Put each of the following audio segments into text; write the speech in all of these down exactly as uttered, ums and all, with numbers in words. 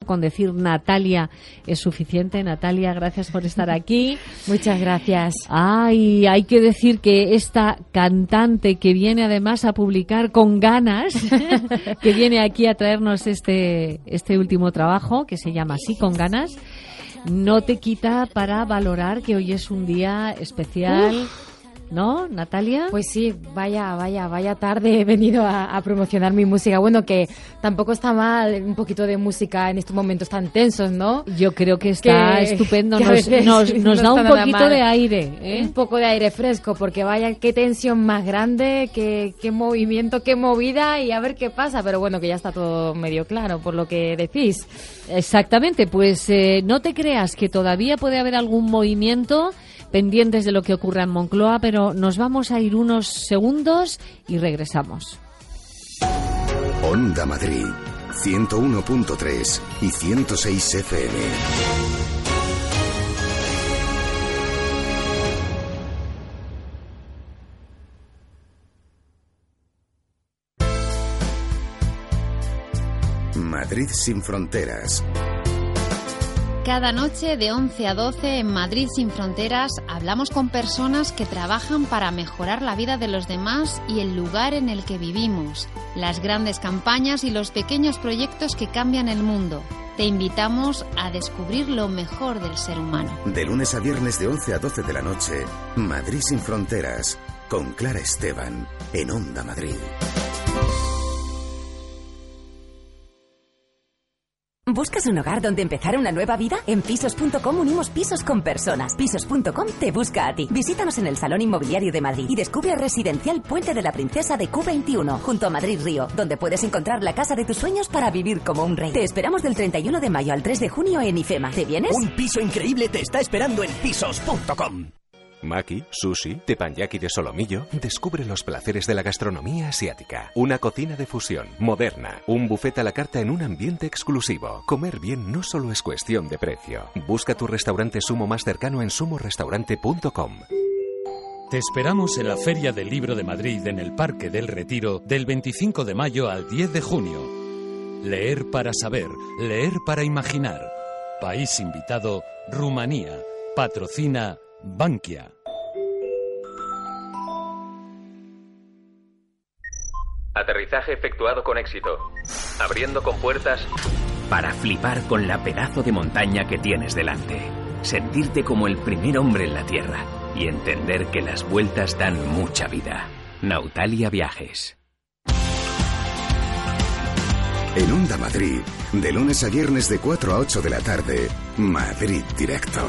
con decir Natalia es suficiente. Natalia, gracias por estar aquí. Muchas gracias. Ay, hay que decir que esta cantante que viene además a publicar con ganas, que viene aquí a traernos este, este último trabajo, que se llama Así con ganas, no te quita para valorar que hoy es un día especial. Uf. ¿No, Natalia? Pues sí, vaya, vaya, vaya tarde he venido a, a promocionar mi música. Bueno, que tampoco está mal un poquito de música en estos momentos tan tensos, ¿no? Yo creo que está que, estupendo, que nos, nos, nos no da un poquito de aire, ¿eh? Un poco de aire fresco, porque vaya, qué tensión más grande, qué, qué movimiento, qué movida, y a ver qué pasa. Pero bueno, que ya está todo medio claro por lo que decís. Exactamente, pues eh, no te creas que todavía puede haber algún movimiento pendientes de lo que ocurra en Moncloa, pero nos vamos a ir unos segundos y regresamos. Onda Madrid, ciento uno punto tres y ciento seis F M. Madrid sin fronteras. Cada noche de once a doce en Madrid sin fronteras hablamos con personas que trabajan para mejorar la vida de los demás y el lugar en el que vivimos, las grandes campañas y los pequeños proyectos que cambian el mundo. Te invitamos a descubrir lo mejor del ser humano. De lunes a viernes de once a doce de la noche, Madrid sin fronteras, con Clara Esteban, en Onda Madrid. ¿Buscas un hogar donde empezar una nueva vida? En Pisos punto com unimos pisos con personas. Pisos punto com te busca a ti. Visítanos en el Salón Inmobiliario de Madrid y descubre Residencial Puente de la Princesa de Q veintiuno, junto a Madrid Río, donde puedes encontrar la casa de tus sueños para vivir como un rey. Te esperamos del treinta y uno de mayo al tres de junio en IFEMA. ¿Te vienes? Un piso increíble te está esperando en Pisos punto com. Maki, sushi, teppanyaki de solomillo. Descubre los placeres de la gastronomía asiática. Una cocina de fusión, moderna. Un buffet a la carta en un ambiente exclusivo. Comer bien no solo es cuestión de precio. Busca tu restaurante Sumo más cercano en sumo restaurante punto com. Te esperamos en la Feria del Libro de Madrid en el Parque del Retiro del veinticinco de mayo al diez de junio. Leer para saber, leer para imaginar. País invitado, Rumanía. Patrocina Bankia. Aterrizaje efectuado con éxito. Abriendo compuertas para flipar con la pedazo de montaña que tienes delante. Sentirte como el primer hombre en la Tierra y entender que las vueltas dan mucha vida. Nautalia Viajes. En Onda Madrid, de lunes a viernes de cuatro a ocho de la tarde, Madrid Directo.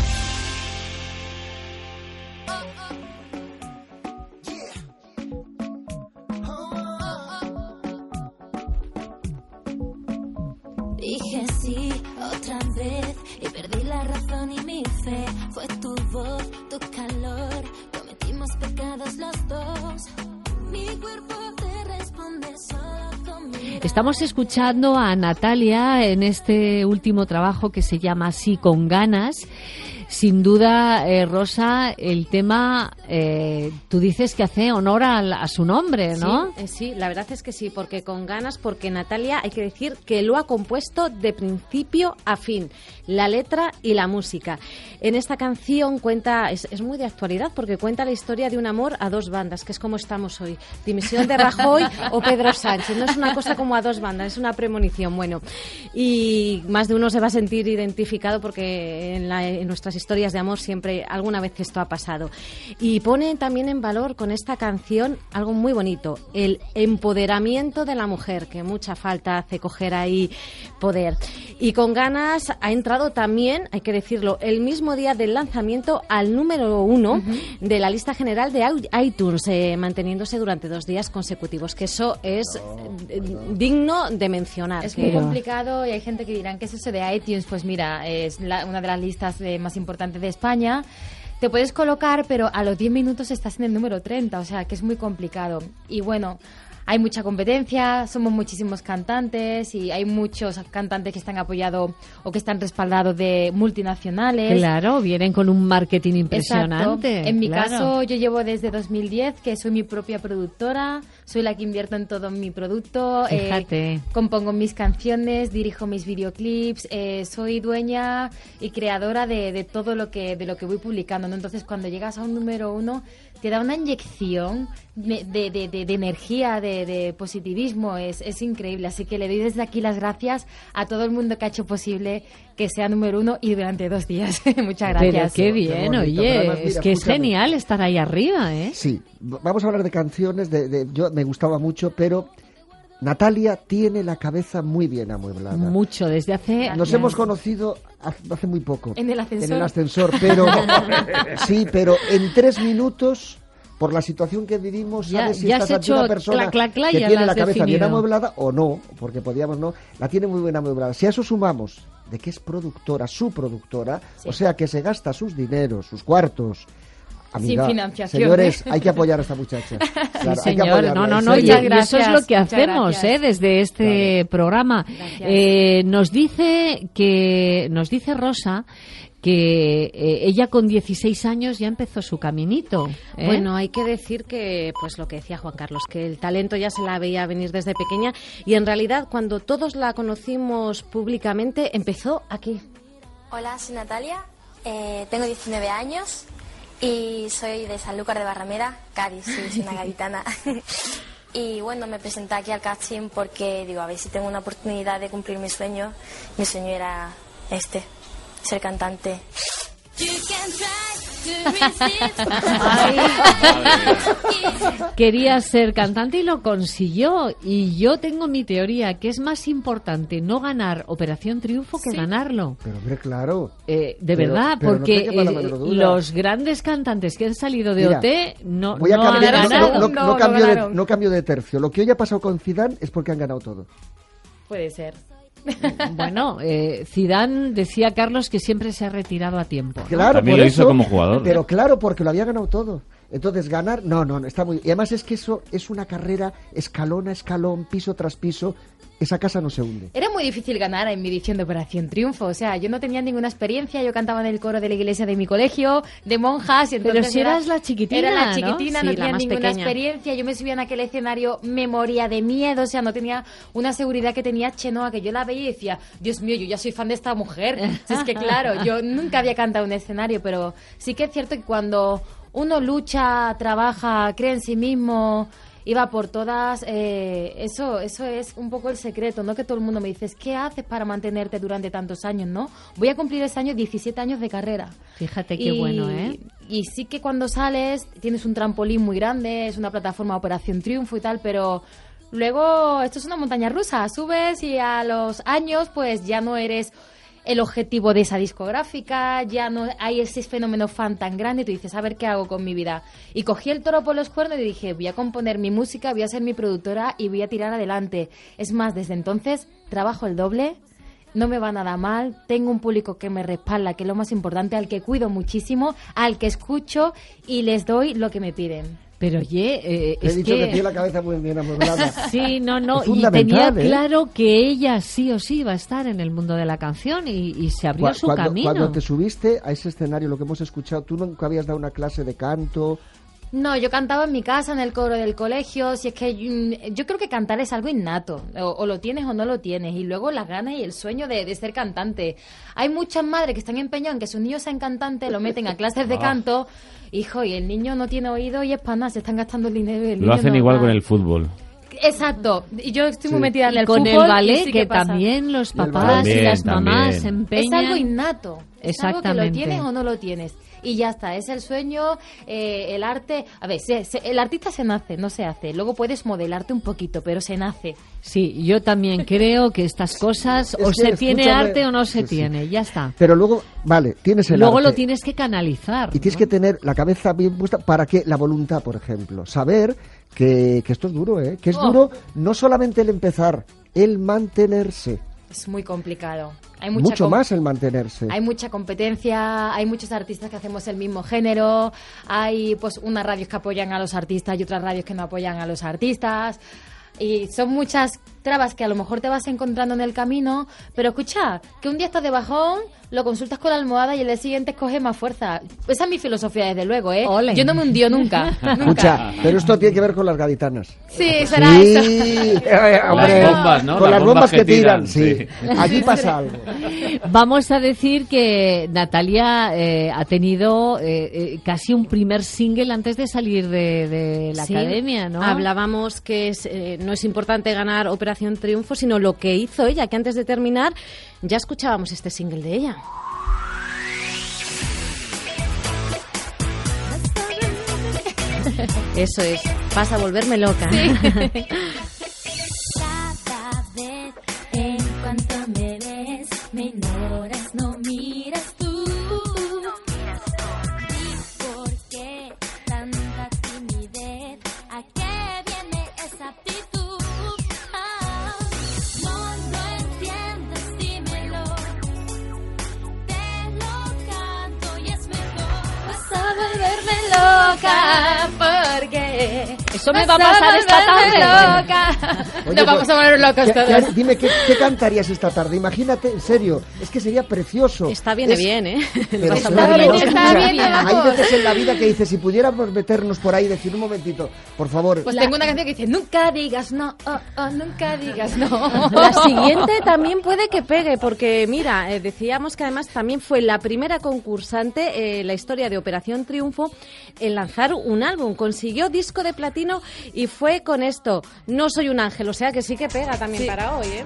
Dije sí otra vez y perdí la razón y mi fe. Fue tu voz, tu calor, cometimos pecados los dos. Mi cuerpo te responde solo con mi... Estamos escuchando a Natalia en este último trabajo que se llama Así con ganas. Sin duda, eh, Rosa, el tema, eh, tú dices que hace honor a, a su nombre, ¿no? Sí, eh, sí, la verdad es que sí, porque con ganas, porque Natalia, hay que decir que lo ha compuesto de principio a fin, la letra y la música. En esta canción cuenta, es, es muy de actualidad, porque cuenta la historia de un amor a dos bandas, que es como estamos hoy, dimisión de Rajoy o Pedro Sánchez. No es una cosa como a dos bandas, es una premonición, bueno. Y más de uno se va a sentir identificado porque en, la, en nuestras historias de amor siempre alguna vez esto ha pasado. Y pone también en valor con esta canción algo muy bonito, el empoderamiento de la mujer, que mucha falta hace coger ahí poder. Y con ganas ha entrado también, hay que decirlo, el mismo día del lanzamiento al número uno uh-huh. de la lista general de iTunes, eh, manteniéndose durante dos días consecutivos, que eso es eh, digno de mencionar. Es pero... muy complicado y hay gente que dirán, ¿qué es eso de iTunes? Pues mira, es la, una de las listas eh, más importante de España. Te puedes colocar, pero a los diez minutos estás en el número treinta, o sea que es muy complicado. Y bueno, hay mucha competencia, somos muchísimos cantantes y hay muchos cantantes que están apoyados o que están respaldados de multinacionales. Claro, vienen con un marketing impresionante. Exacto. En mi claro. caso, yo llevo desde dos mil diez, que soy mi propia productora, soy la que invierto en todo mi producto, Fíjate. eh, compongo mis canciones, dirijo mis videoclips, eh, soy dueña y creadora de, de todo lo que de lo que voy publicando, ¿no? Entonces, cuando llegas a un número uno, te da una inyección de, de, de, de, de energía, de, de positivismo, es, es increíble. Así que le doy desde aquí las gracias a todo el mundo que ha hecho posible que sea número uno y durante dos días. Muchas gracias. Pero qué bien, Qué bonito. oye, Pero además, mira, es que es escúchame. genial estar ahí arriba, ¿eh? Sí, vamos a hablar de canciones, de, de- yo me gustaba mucho, pero Natalia tiene la cabeza muy bien amueblada. Mucho, desde hace... Nos hemos conocido hace hace muy poco. En el ascensor. En el ascensor, pero sí, pero en tres minutos, por la situación que vivimos, Ya- sabes si ya estás has ante hecho una persona clac, clac, clac, que ya tiene la la has cabeza bien definido. amueblada o no, porque podíamos no, la tiene muy bien amueblada. Si a eso sumamos de que es productora, su productora, Sí. o sea que se gasta sus dineros, sus cuartos. Amiga, Sin financiación, señores, ¿eh? hay que apoyar a esta muchacha. Claro, hay que Señor, apoyarla, no, no, en no, y, serio. y eso es lo que Muchas hacemos, gracias. ¿eh? Desde este programa. Eh, nos dice que, nos dice Rosa que eh, ella con dieciséis años ya empezó su caminito. ¿eh? Bueno, hay que decir que, pues lo que decía Juan Carlos, que el talento ya se la veía venir desde pequeña y en realidad cuando todos la conocimos públicamente empezó aquí. Hola, soy Natalia, eh, tengo diecinueve años y soy de Sanlúcar de Barrameda, Cádiz, sí, soy una gaditana. Y bueno, me presenté aquí al casting porque digo, a ver si tengo una oportunidad de cumplir mi sueño. Mi sueño era este, ser cantante. Quería ser cantante y lo consiguió. Y yo tengo mi teoría, que es más importante no ganar Operación Triunfo que Sí. ganarlo. Pero hombre, claro. Eh, de Pero- verdad, pero no porque te quepa la eh, menor duda. los grandes cantantes que han salido de Mira, O T no, Voy a no han cambiar, no, ganado. no, no, No, no no cambio de, ganaron. no cambio de tercio. Lo que hoy ha pasado con Zidane es porque han ganado todo. Puede ser. Bueno, eh, Zidane decía Carlos que siempre se ha retirado a tiempo. ¿no? Claro, También por lo hizo eso, como jugador. Pero claro, porque lo había ganado todo. Entonces, ganar, no, no, no, está muy... Y además es que eso es una carrera escalón a escalón, piso tras piso. Esa casa no se hunde. Era muy difícil ganar en mi edición de Operación Triunfo. O sea, yo no tenía ninguna experiencia. Yo cantaba en el coro de la iglesia de mi colegio, de monjas. Y Pero entonces si era- eras la chiquitina, Era la ¿no? chiquitina, no, Sí, la tenía más ninguna pequeña. experiencia. Yo me subía en aquel escenario, me moría de miedo. O sea, no tenía una seguridad que tenía Chenoa, que yo la veía y decía, Dios mío, yo ya soy fan de esta mujer. Si es que claro, yo nunca había cantado en un escenario, pero sí que es cierto que cuando uno lucha, trabaja, cree en sí mismo y va por todas, eh, eso eso es un poco el secreto, ¿no? Que todo el mundo me dice, ¿qué haces para mantenerte durante tantos años, no? Voy a cumplir este año diecisiete años de carrera. Fíjate qué Y- bueno, ¿eh? Y sí que cuando sales tienes un trampolín muy grande, es una plataforma Operación Triunfo y tal, pero luego esto es una montaña rusa, subes y a los años pues ya no eres el objetivo de esa discográfica, ya no hay ese fenómeno fan tan grande y tú dices, a ver qué hago con mi vida. Y cogí el toro por los cuernos y dije, voy a componer mi música, voy a ser mi productora y voy a tirar adelante. Es más, desde entonces trabajo el doble, no me va nada mal, tengo un público que me respalda, que es lo más importante, al que cuido muchísimo, al que escucho y les doy lo que me piden. Pero oye, eh, He es dicho que... que... tiene la cabeza muy bien amueblada. Sí, no, no, Es y fundamental, tenía ¿eh? claro que ella sí o sí iba a estar en el mundo de la canción y, y se abrió Cu- su cuando, camino. cuando te subiste a ese escenario, lo que hemos escuchado, tú nunca habías dado una clase de canto. No, yo cantaba en mi casa, en el coro del colegio, si es que mm, yo creo que cantar es algo innato, o, o lo tienes o no lo tienes, y luego las ganas y el sueño de, de ser cantante. Hay muchas madres que están empeñadas en que sus niños sean cantantes, lo meten a clases de Ah. canto, hijo, y el niño no tiene oído y es pana, se están gastando el dinero y el Lo niño hacen no igual va. con el fútbol. Exacto, y yo estoy muy Sí. metida en Y el con fútbol. el ballet, y sí que pasa. también los Y el papás ballet. y las También, mamás se también. Es empeñan. algo innato. Es algo que lo Exactamente. tienes o no lo tienes. Y ya está, es el sueño, eh, el arte. A ver, se- se- el artista se nace, no se hace. Luego puedes modelarte un poquito, pero se nace. Sí, yo también creo que estas cosas Es o que, se tiene escúchame, arte o no se sí, sí. tiene, ya está. Pero luego, vale, tienes el Luego arte. lo tienes que canalizar. Y tienes ¿no? que tener la cabeza bien puesta para que la voluntad, por ejemplo, saber que, que esto es duro, ¿eh? Que es Oh. duro no solamente el empezar, el mantenerse. Es muy complicado. Hay mucha Mucho com- más el mantenerse. Hay mucha competencia, hay muchos artistas que hacemos el mismo género, hay pues unas radios que apoyan a los artistas y otras radios que no apoyan a los artistas. Y son muchas trabas que a lo mejor te vas encontrando en el camino, pero escucha, que un día estás de bajón, lo consultas con la almohada y el día siguiente coge más fuerza. Esa es mi filosofía, desde luego, ¿eh? Ole. Yo no me hundió nunca. nunca. Escucha, pero esto tiene que ver con las gaditanas. Sí, será Sí, eso. eh, hombre, Las bombas, ¿no? con Las las bombas bombas que que tiran, tiran, sí. sí. Allí pasa algo. Vamos a decir que Natalia eh, ha tenido eh, eh, casi un primer single antes de salir de, de la Sí, academia, ¿no? Hablábamos que es, eh, no es importante ganar Operación Triunfo, sino lo que hizo ella, que antes de terminar ya escuchábamos este single de ella. Eso es, vas a volverme loca. Sí. Cada vez en cuanto me ves, me ignoras, no miras tú. ¿Y por qué tanta timidez? ¿A qué viene esa actitud? Ah, no lo entiendes, dímelo. Te lo canto y es mejor. Vas a volverme loca porque eso me va a pasar esta tarde. Loca. Oye, Nos vamos a volver locos ¿qué- todos. qué- dime, ¿qué, ¿qué cantarías esta tarde? Imagínate, en serio, es que sería precioso. Está bien, Es- bien, ¿eh? Pero Está claro, bien, ¿no? está Escucha, bien, hay vamos. veces en la vida que dices, si pudiéramos meternos por ahí y decir un momentito, por favor. Pues tengo una canción que dice, nunca digas no, oh, oh, nunca digas no. La siguiente también puede que pegue, porque mira, eh, decíamos que además también fue la primera concursante en la historia de Operación Triunfo en lanzar un álbum. Consiguió disco de platino y fue con esto, No soy un ángel, o sea que sí que pega también Sí. para hoy, ¿eh?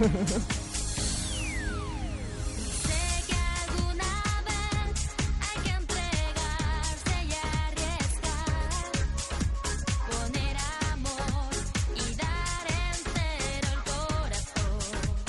poner amor y dar entero el corazón.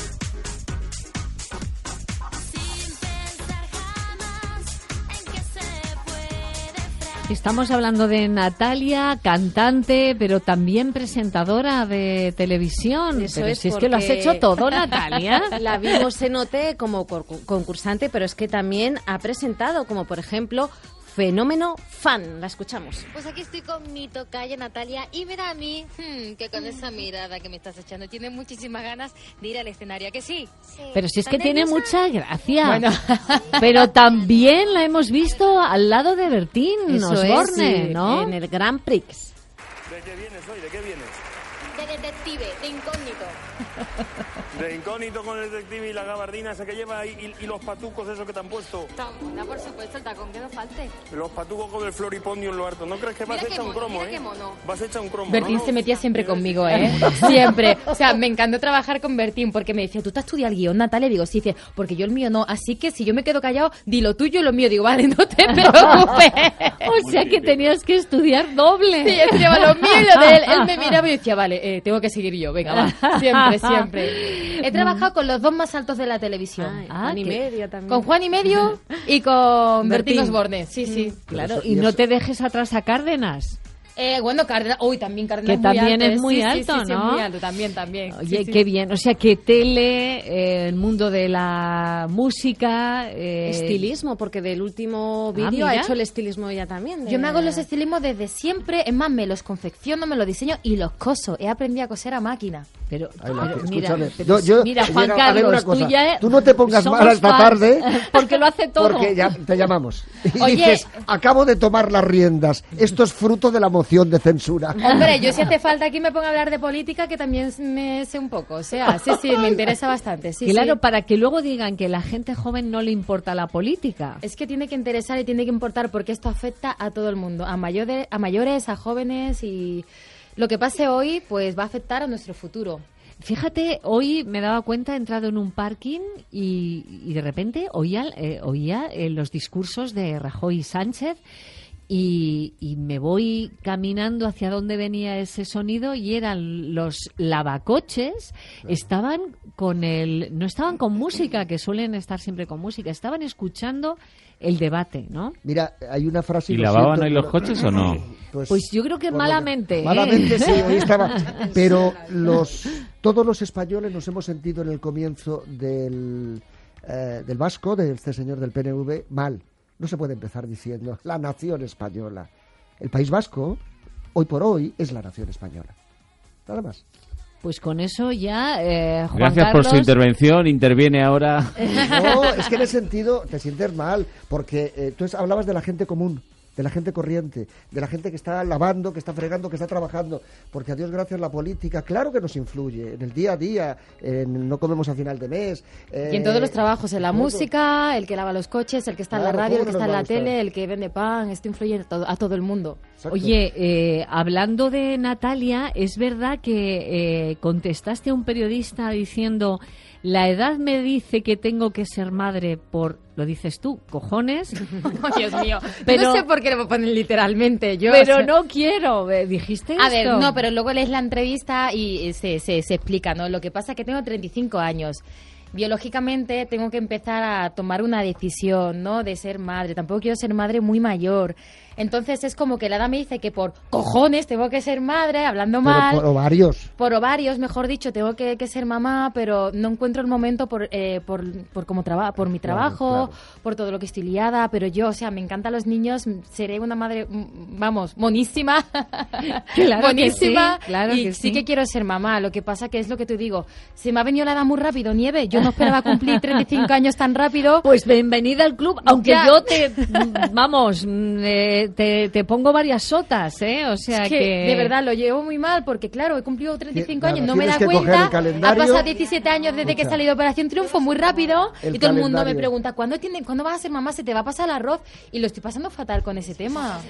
Sin pensar jamás en que se puede. Estamos hablando de Natalia, cantante, pero también presentadora de televisión. Eso pero es si es que lo has porque hecho todo, Natalia. La vimos en O T como cor- concursante, pero es que también ha presentado, como por ejemplo, Fenómeno Fan. La escuchamos. Pues aquí estoy con mi tocaya Natalia y me da a mí hmm, que con esa mirada que me estás echando tiene muchísimas ganas de ir al escenario, ¿a que sí? Pero si es que ¿Estás tiene nerviosa? mucha gracia. Bueno. Pero también la hemos visto al lado de Bertín Eso Osborne, es, ¿no? en el Grand Prix. ¿De qué vienes hoy? ¿De qué vienes? De detective, de incógnito. De incógnito con el detective y la gabardina esa que lleva y, y- y los patucos esos que te han puesto. Toma, por supuesto, el tacón que no falte. Los patucos con el floripondio en lo harto. ¿No crees que vas Mira qué hecha un mono, cromo, mira eh? qué mono. Vas hecha un cromo, Bertín ¿no? se metía siempre conmigo, ¿eh? Siempre. O sea, me encantó trabajar con Bertín porque me decía, ¿tú te has estudiado el guión, Natalia? Digo, sí, dice, porque yo el mío no. Así que si yo me quedo callado, di lo tuyo y lo mío. Digo, vale, no te preocupes. O sea que tenías que estudiar doble. Sí, estudiaba lo mío y lo de él. Él me miraba y decía, vale, eh, tengo que seguir yo. Venga, va. Siempre, siempre. He trabajado con los dos más altos de la televisión. Ay, Ah, Juan y que- media también. Con Juan y Medio y con Bertín Bertín. Osborne. Sí, sí. Claro, Pero eso- y y no eso- te dejes atrás a Cárdenas. Eh, bueno, Cárdenas. Uy, también Cárdenas. Que muy también alto, es ¿eh? muy Sí, sí, alto, sí, sí, ¿no? es muy alto, también, también. Oye, Sí, sí. qué bien. O sea, que tele, eh, el mundo de la música... eh, Estilismo, porque del último Ah, vídeo ha mira. hecho el estilismo ella también. de- Yo me hago los estilismos desde siempre. Es más, me los confecciono, me los diseño y los coso. He aprendido a coser a máquina. Pero, Ay, la- pero escúchame, mira, pero yo- yo- mira, yo- Juan a ver una Carlos, cosa, tú ya... tú no te pongas somos mal esta fans, tarde, porque lo hace todo. Porque ya te llamamos. Y Oye. dices, acabo de tomar las riendas. Esto es fruto de la moción de censura. Hombre, yo si hace falta aquí me pongo a hablar de política, que también me sé un poco. O sea, sí, sí, me interesa bastante. Sí, claro, sí. para que luego digan que la gente joven no le importa la política. Es que tiene que interesar y tiene que importar porque esto afecta a todo el mundo, a mayores, a mayores, a jóvenes y lo que pase hoy pues va a afectar a nuestro futuro. Fíjate, hoy me daba cuenta, he entrado en un parking y, y de repente oía, eh, oía eh, los discursos de Rajoy y Sánchez y, y me voy caminando hacia donde venía ese sonido y eran los lavacoches, estaban con el, no estaban con música, que suelen estar siempre con música, estaban escuchando el debate, ¿no? Mira, hay una frase... ¿Y lo lavaban siento, ahí los pero- coches o no? Pues, Pues yo creo que bueno, malamente. ¿eh? Malamente, sí, hoy estaba. Pero los, todos los españoles nos hemos sentido en el comienzo del, eh, del vasco, de este señor del P N V, mal. No se puede empezar diciendo la nación española. El País Vasco, hoy por hoy, es la nación española. Nada más. Pues con eso ya, eh, Juan Gracias Carlos... por su intervención. Interviene ahora. No, es que en ese sentido te sientes mal, porque eh, tú es, hablabas de la gente común, de la gente corriente, de la gente que está lavando, que está fregando, que está trabajando, porque a Dios gracias la política, claro que nos influye en el día a día, en no comemos a final de mes. Eh, y en todos los trabajos, en la todo. música, el que lava los coches, el que está Claro, en la radio, el ¿cómo que no está nos en va a la gustar? tele, el que vende pan, esto influye a todo, a todo el mundo. Exacto. Oye, eh, hablando de Natalia, es verdad que eh, contestaste a un periodista diciendo: la edad me dice que tengo que ser madre por, lo dices tú, cojones. Oh, Dios mío, Pero- no sé por qué lo ponen literalmente. Yo, Pero o sea- no quiero, eh, dijiste esto. A ver, no, pero luego lees la entrevista y se, se, se explica, ¿no? Lo que pasa es que tengo treinta y cinco años. Biológicamente tengo que empezar a tomar una decisión, ¿no? De ser madre. Tampoco quiero ser madre muy mayor. Entonces es como que la edad me dice que por cojones tengo que ser madre, hablando Pero mal. por ovarios. Por ovarios, mejor dicho, tengo que, que ser mamá, pero no encuentro el momento por eh, por, por, como traba, por mi Claro, trabajo, claro. por todo lo que estoy liada, pero yo, o sea, me encantan los niños, seré una madre, mm, vamos, monísima, Claro que monísima, sí, claro y que sí sí. que quiero ser mamá, lo que pasa que es lo que te digo, se me ha venido la edad muy rápido, Nieve, yo no esperaba cumplir treinta y cinco años tan rápido. Pues bienvenida al club, aunque Ya. yo te, vamos, mm, eh, te, te pongo varias sotas, ¿eh? O sea Es que, de verdad lo llevo muy mal porque claro, he cumplido treinta y cinco Nada, años, no me da tienes que coger cuenta. el calendario. Ha pasado diecisiete años desde que he Escucha. salido de Operación Triunfo muy rápido El y todo el mundo me calendario. pregunta ¿cuándo tiene, cuándo vas a ser mamá? Se te va a pasar el arroz y lo estoy pasando fatal con ese tema.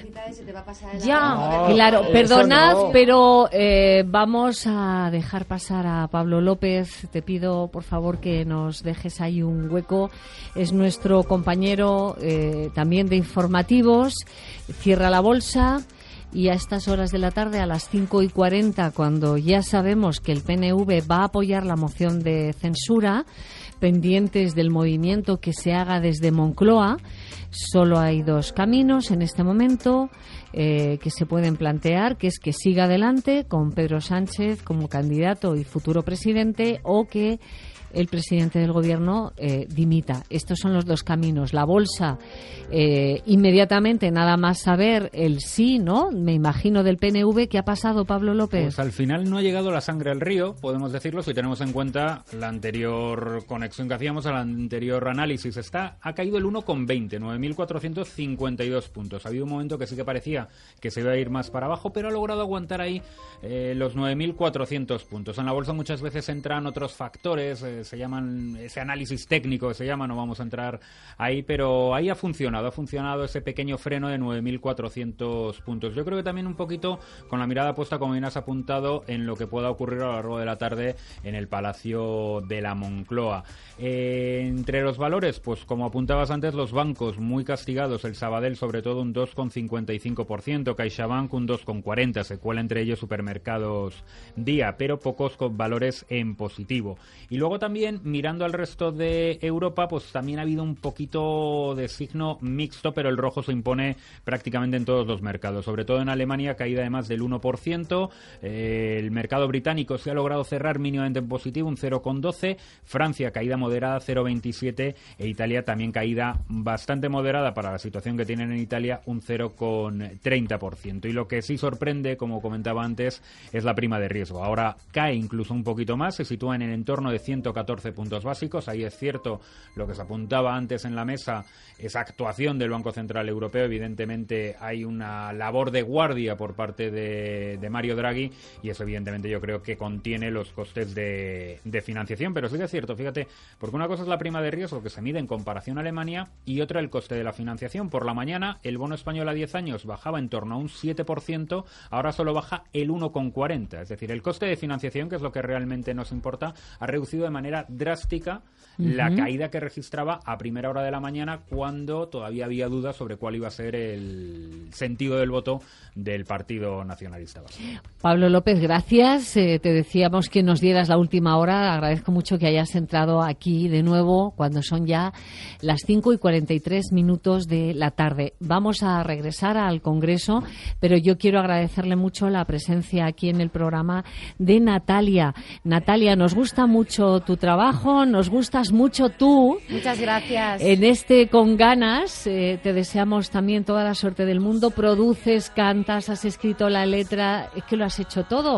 Ya. Claro, eso perdonad, no. pero eh, vamos a dejar pasar a Pablo López. Te pido, por favor, que nos dejes ahí un hueco. Es nuestro compañero eh, también de informativos. Cierra la bolsa. Y a estas horas de la tarde, a las cinco y cuarenta, cuando ya sabemos que el P N V va a apoyar la moción de censura, pendientes del movimiento que se haga desde Moncloa, solo hay dos caminos en este momento eh, que se pueden plantear, que es que siga adelante con Pedro Sánchez como candidato y futuro presidente, o que el presidente del gobierno eh, dimita. Estos son los dos caminos. La bolsa, eh, inmediatamente, nada más saber el sí, ¿no? Me imagino del P N V. ¿Qué ha pasado, Pablo López? Pues al final no ha llegado la sangre al río, podemos decirlo, si tenemos en cuenta la anterior conexión que hacíamos, al anterior análisis. Está, ha caído el uno coma veinte, nueve mil cuatrocientos cincuenta y dos puntos. Ha habido un momento que sí que parecía que se iba a ir más para abajo, pero ha logrado aguantar ahí eh, los nueve mil cuatrocientos puntos. En la bolsa muchas veces entran otros factores, eh, se llaman, ese análisis técnico se llama, no vamos a entrar ahí, pero ahí ha funcionado, ha funcionado ese pequeño freno de nueve mil cuatrocientos puntos. Yo creo que también un poquito con la mirada puesta, como bien has apuntado, en lo que pueda ocurrir a lo largo de la tarde en el Palacio de la Moncloa. Eh, entre los valores, pues como apuntabas antes, los bancos muy castigados, el Sabadell sobre todo un dos coma cincuenta y cinco por ciento, CaixaBank un dos coma cuarenta por ciento, se cuela entre ellos Supermercados Día, pero pocos con valores en positivo. Y luego también, mirando al resto de Europa, pues también ha habido un poquito de signo mixto, pero el rojo se impone prácticamente en todos los mercados, sobre todo en Alemania, caída de más del uno por ciento, eh, el mercado británico se ha logrado cerrar mínimamente en positivo, un cero coma doce, Francia caída moderada, cero coma veintisiete, e Italia también caída bastante moderada para la situación que tienen en Italia, un cero coma treinta por ciento. Y lo que sí sorprende, como comentaba antes, es la prima de riesgo. Ahora cae incluso un poquito más, se sitúa en el entorno de ciento catorce puntos básicos. Ahí es cierto lo que se apuntaba antes en la mesa, esa actuación del Banco Central Europeo. Evidentemente hay una labor de guardia por parte de, de Mario Draghi, y eso evidentemente yo creo que contiene los costes de, de financiación. Pero sí que es cierto, fíjate, porque una cosa es la prima de riesgo que se mide en comparación a Alemania y otra el coste de la financiación. Por la mañana el bono español a diez años bajaba en torno a un siete por ciento, ahora solo baja el uno coma cuarenta, es decir, el coste de financiación, que es lo que realmente nos importa, ha reducido de manera drástica la Ujú. caída que registraba a primera hora de la mañana, cuando todavía había dudas sobre cuál iba a ser el sentido del voto del Partido Nacionalista Vasco. Pablo López, gracias. Eh, te decíamos que nos dieras la última hora. Agradezco mucho que hayas entrado aquí de nuevo cuando son ya las cinco y cuarenta y tres minutos de la tarde. Vamos a regresar al Congreso, pero yo quiero agradecerle mucho la presencia aquí en el programa de Natalia. Natalia, nos gusta mucho tu trabajo, nos gustas mucho tú. Muchas gracias. En este Con Ganas, eh, te deseamos también toda la suerte del mundo. Produces, cantas, has escrito la letra, es que lo has hecho todo.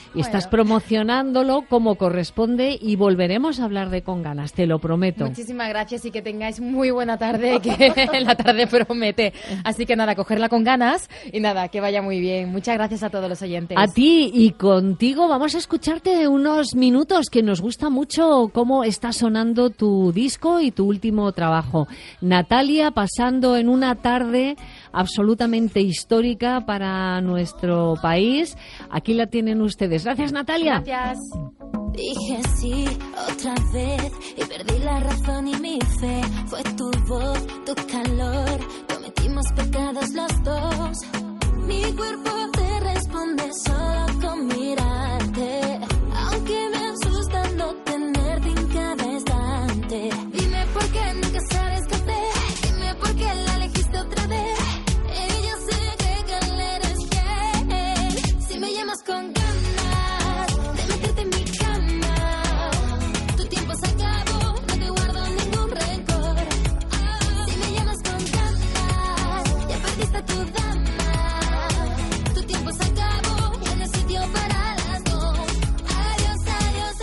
y estás promocionándolo como corresponde y volveremos a hablar de Con Ganas, te lo prometo. Muchísimas gracias y que tengáis muy buena tarde, que la tarde promete. Así que nada, cogerla con ganas y nada, que vaya muy bien. Muchas gracias a todos los oyentes. A ti, y contigo vamos a escucharte unos minutos, que nos gusta mucho cómo está sonando tu disco y tu último trabajo. Natalia, pasando en una tarde absolutamente histórica para nuestro país. Aquí la tienen ustedes. Gracias, Natalia. Gracias. Dije sí otra vez y perdí la razón y mi fe. Fue tu voz, tu calor, cometimos pecados los dos. Mi cuerpo te responde solo con mirarte, aunque me asusta no tenerte en cada instante. Dime por qué nunca sabes qué hacer, dime por qué la elegiste otra vez. Ella sé que le eres fiel. Si me llamas con ganas de meterte en mi cama, tu tiempo se acabó, no te guardo ningún rencor. Si me llamas con ganas, ya perdiste tu dama. Tu tiempo se acabó, ya no hay sitio para las dos. Adiós, adiós,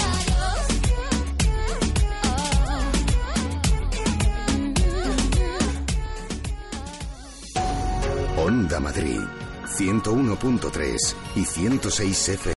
adiós. Onda Madrid, ciento uno punto tres y ciento seis F M.